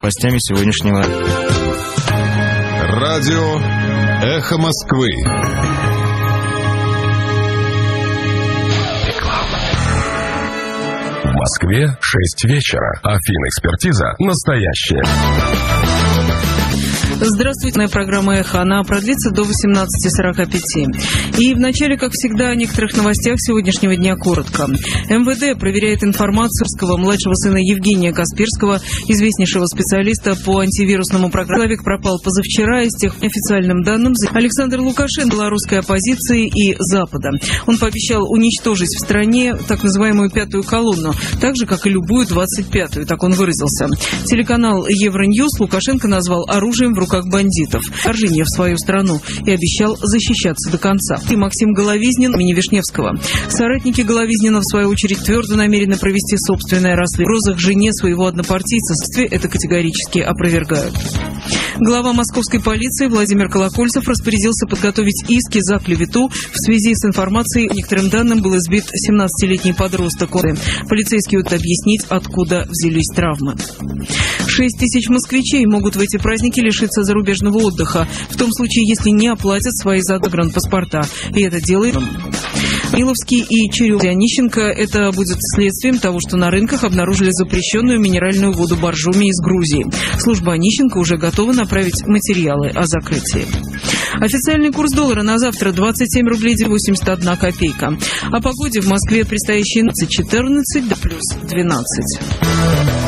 Новостями сегодняшнего. Радио «Эхо Москвы». В Москве 6 вечера, а финэкспертиза настоящая. Здравствуйте, моя программа «Эхо». Она продлится до 18:45. И вначале, как всегда, о некоторых новостях сегодняшнего дня коротко. МВД проверяет информацию младшего сына Евгения Касперского, известнейшего специалиста по антивирусному программу. Человек пропал позавчера, из тех официальным данным Александр Лукашенко, белорусской оппозиции и Запада. Он пообещал уничтожить в стране так называемую пятую колонну, так же, как и любую 25-ю, так он выразился. Телеканал Евроньюз Лукашенко назвал оружием в руках бандитов вторжение в свою страну и обещал защищаться до конца. И Максим Головизнин имени Вишневского. Соратники Головизнина, в свою очередь, твердо намерены провести собственное расследование. В угрозах жене своего однопартийца это категорически опровергают. Глава московской полиции Владимир Колокольцев распорядился подготовить иски за клевету в связи с информацией. По некоторым данным, был избит 17-летний подросток. Полицейские будут объяснить, откуда взялись травмы. 6 тысяч москвичей могут в эти праздники лишиться зарубежного отдыха, в том случае, если не оплатят свои загранпаспорта. И это делает Миловский и Черёв. Онищенко. Это будет следствием того, что на рынках обнаружили запрещенную минеральную воду боржоми из Грузии. Служба Онищенко уже готова направить материалы о закрытии. Официальный курс доллара на завтра 27 рублей 81 копейка. О погоде в Москве предстоящие 14 до плюс 12.